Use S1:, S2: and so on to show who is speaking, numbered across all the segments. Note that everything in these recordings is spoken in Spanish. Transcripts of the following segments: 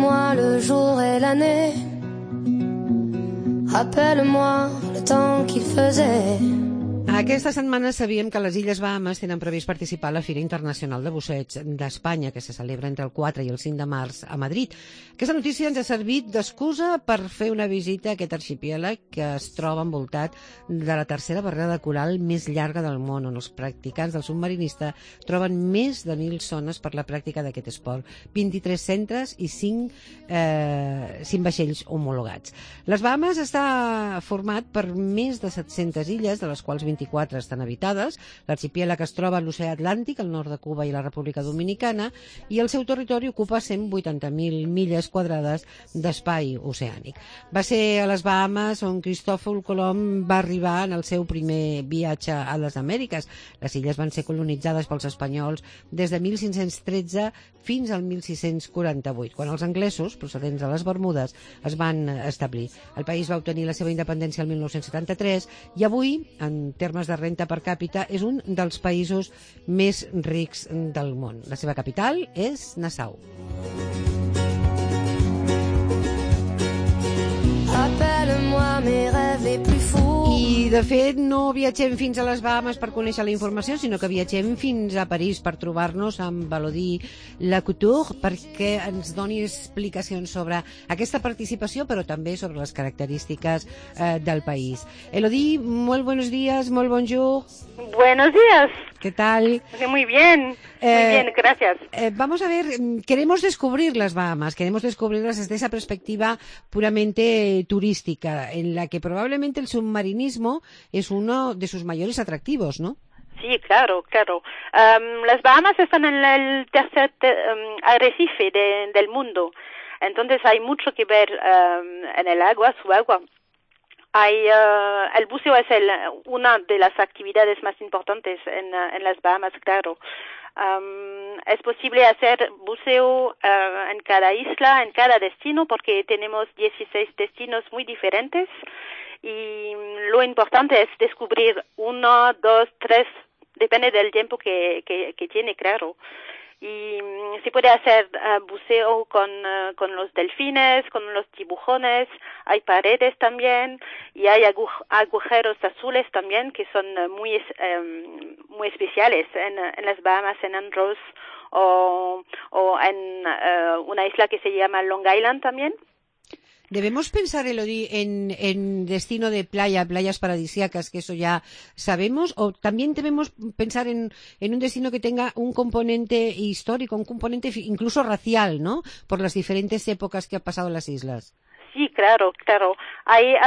S1: Rappelle-moi le jour et l'année. Rappelle-moi le temps qu'il faisait.
S2: Aquesta setmana sabíem que les Illes Bahames tenen previst participar a la Fira Internacional de Busseig d'Espanya, que se celebra entre el 4 i el 5 de març a Madrid. Aquesta notícia ens ha servit d'excusa per fer una visita a aquest arxipièlag que es troba envoltat de la tercera barrera de coral més llarga del món, on els practicants del submarinista troben més de 1.000 zones per la pràctica d'aquest esport, 23 centres i 5 vaixells homologats. Les Bahames està format per més de 700 illes, de les quals 24 estan habitades. L'arxipièlag es troba a l'oceà Atlàntic, al nord de Cuba i la República Dominicana, i el seu territori ocupa 180.000 milles quadrades d'espai oceànic. Va ser a les Bahames on Cristòfol Colom va arribar en el seu primer viatge a les Amèriques. Les illes van ser colonitzades pels espanyols des de 1513 fins al 1648, quan els anglesos, procedents de les Bermudes, es van establir. El país va obtenir la seva independència el 1973 i avui, en termes de renta per càpita, és un dels països més rics del món. La seva capital és Nassau.
S1: Rappelle-moi mes rêves les plus fous.
S2: I, de fet, no viatgem fins a les Bahames per conèixer la informació, sinó que viatgem fins a París per trobar-nos amb Elodie Lacouture perquè ens doni explicacions sobre aquesta participació, però també sobre les característiques del país. Elodie, molt buenos días, molt bonjour.
S3: Buenos días.
S2: ¿Qué tal?
S3: Muy bien, gracias.
S2: Vamos a ver, queremos descubrir las Bahamas, queremos descubrirlas desde esa perspectiva puramente turística, en la que probablemente el submarinismo es uno de sus mayores atractivos, ¿no?
S3: Sí, claro. Las Bahamas están en el tercer arrecife del mundo, entonces hay mucho que ver en el agua, su agua. El buceo es una de las actividades más importantes en las Bahamas, claro. Es posible hacer buceo en cada isla, en cada destino, porque tenemos 16 destinos muy diferentes y lo importante es descubrir 1, 2, 3, depende del tiempo que tiene, claro. Y se puede hacer buceo con los delfines, con los tiburones, hay paredes también y hay agujeros azules también que son muy especiales en las Bahamas, en Andros o en una isla que se llama Long Island también.
S2: ¿Debemos pensar, Elodie, en destino de playas paradisíacas, que eso ya sabemos, o también debemos pensar en un destino que tenga un componente histórico, un componente incluso racial, ¿no? Por las diferentes épocas que ha pasado en las islas.
S3: Sí, claro. Hay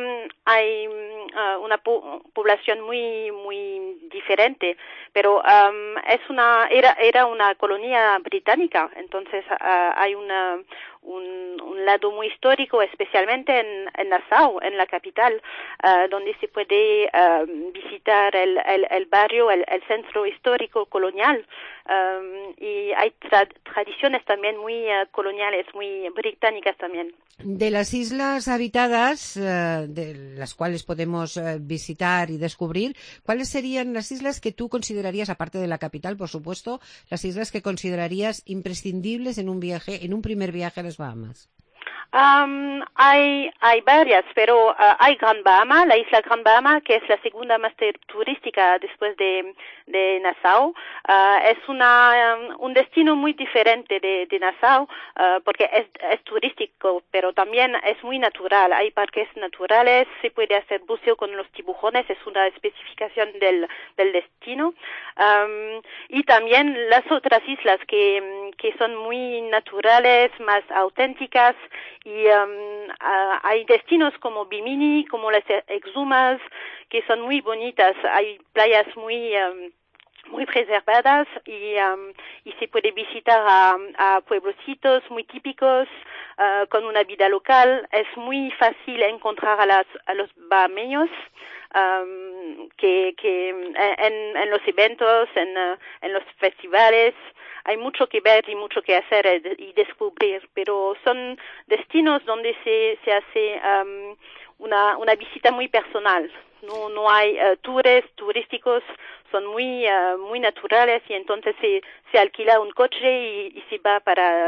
S3: una población muy diferente, pero era una colonia británica, entonces hay un lado muy histórico, especialmente en Nassau, en la capital, donde se puede visitar el barrio, el centro histórico colonial, y hay tradiciones también muy coloniales, muy británicas también.
S2: De las islas habitadas, de las cuales podemos visitar y descubrir, ¿cuáles serían las islas que tú considerarías, aparte de la capital, por supuesto, las islas que considerarías imprescindibles en un primer viaje a las Bahamas?
S3: Hay varias, pero hay Gran Bahama, la isla Gran Bahama, que es la segunda más turística después de Nassau. Es un destino muy diferente de Nassau, porque es turístico, pero también es muy natural. Hay parques naturales, se puede hacer buceo con los tiburones, es una especificación del destino. Y también las otras islas que son muy naturales, más auténticas, y hay destinos como Bimini, como las Exumas, que son muy bonitas. Hay playas muy preservadas y se puede visitar a pueblocitos muy típicos con una vida local. Es muy fácil encontrar a los bahameños que en los eventos, en los festivales. Hay mucho que ver y mucho que hacer y descubrir, pero son destinos donde se hace una visita muy personal. No hay tours turísticos, son muy naturales, y entonces se alquila un coche y se va para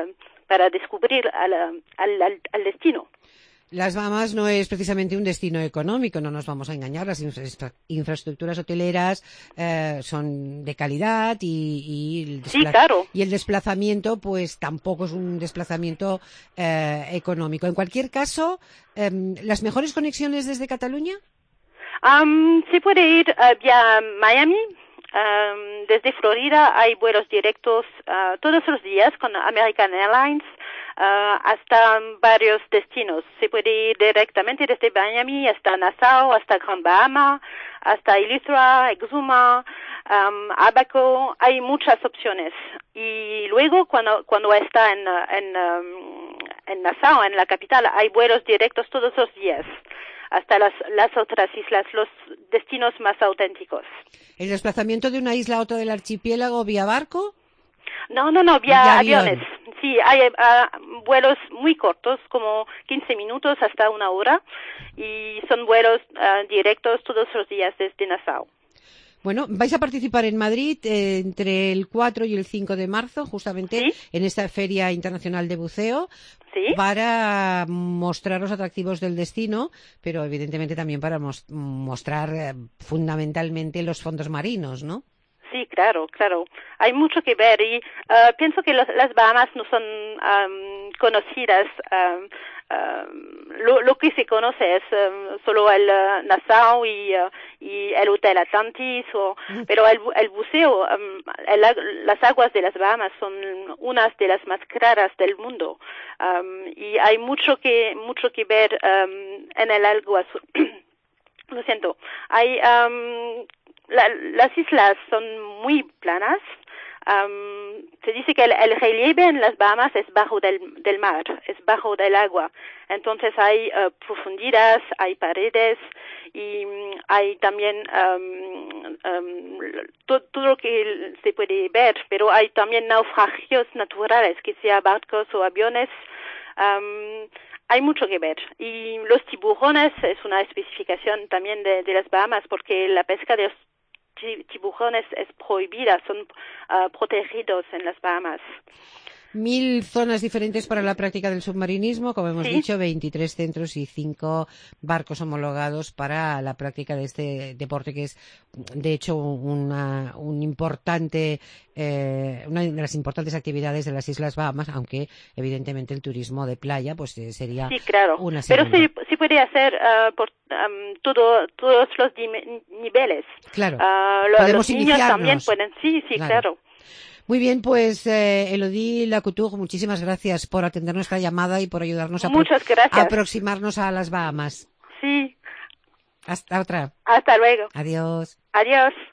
S3: para descubrir al destino.
S2: Las Bahamas no es precisamente un destino económico, no nos vamos a engañar. Las infraestructuras hoteleras son de calidad y
S3: Sí, claro.
S2: y el desplazamiento pues tampoco es un desplazamiento económico. En cualquier caso, ¿las mejores conexiones desde Cataluña?
S3: Se puede ir vía Miami. Desde Florida hay vuelos directos todos los días con American Airlines hasta varios destinos. Se puede ir directamente desde Miami hasta Nassau, hasta Grand Bahama, hasta Eleuthera, Exuma, Abaco. Hay muchas opciones. Y luego cuando está en Nassau, en la capital, hay vuelos directos todos los días hasta las otras islas, los destinos más auténticos.
S2: ¿El desplazamiento de una isla a otra del archipiélago vía barco?
S3: No, vía aviones. Sí, hay vuelos muy cortos, como 15 minutos hasta 1 hora, y son vuelos directos todos los días desde Nassau.
S2: Bueno, vais a participar en Madrid entre el 4 y el 5 de marzo, justamente
S3: ¿Sí?
S2: en esta Feria Internacional de Buceo,
S3: ¿Sí?
S2: para mostrar los atractivos del destino, pero evidentemente también para mostrar fundamentalmente los fondos marinos, ¿no?
S3: Sí, claro. Hay mucho que ver y pienso que las Bahamas no son conocidas. Lo que se conoce es solo el Nassau y el Hotel Atlantis, pero el buceo, las aguas de las Bahamas son unas de las más claras del mundo y hay mucho que ver en el agua azul. Lo siento. Hay las islas son muy planas. Se dice que el relieve en las Bahamas es bajo del mar, es bajo del agua. Entonces hay profundidades, hay paredes y hay también todo lo que se puede ver, pero hay también naufragios naturales, que sea barcos o aviones. Hay mucho que ver. Y los tiburones es una especificación también de las Bahamas, porque la pesca de los tiburones es prohibida, son protegidos en las Bahamas.
S2: 1000 zonas diferentes para la práctica del submarinismo, como hemos dicho, 23 centros y 5 barcos homologados para la práctica de este deporte, que es, de hecho, una de las importantes actividades de las Islas Bahamas, aunque, evidentemente, el turismo de playa pues sería una segunda.
S3: Pero se puede hacer por todos los niveles.
S2: Claro,
S3: los niños también pueden, claro.
S2: Muy bien, pues Elodie Lacouture, muchísimas gracias por atender nuestra llamada y por ayudarnos a aproximarnos a las Bahamas.
S3: Sí.
S2: Hasta otra.
S3: Hasta luego.
S2: Adiós.
S3: Adiós.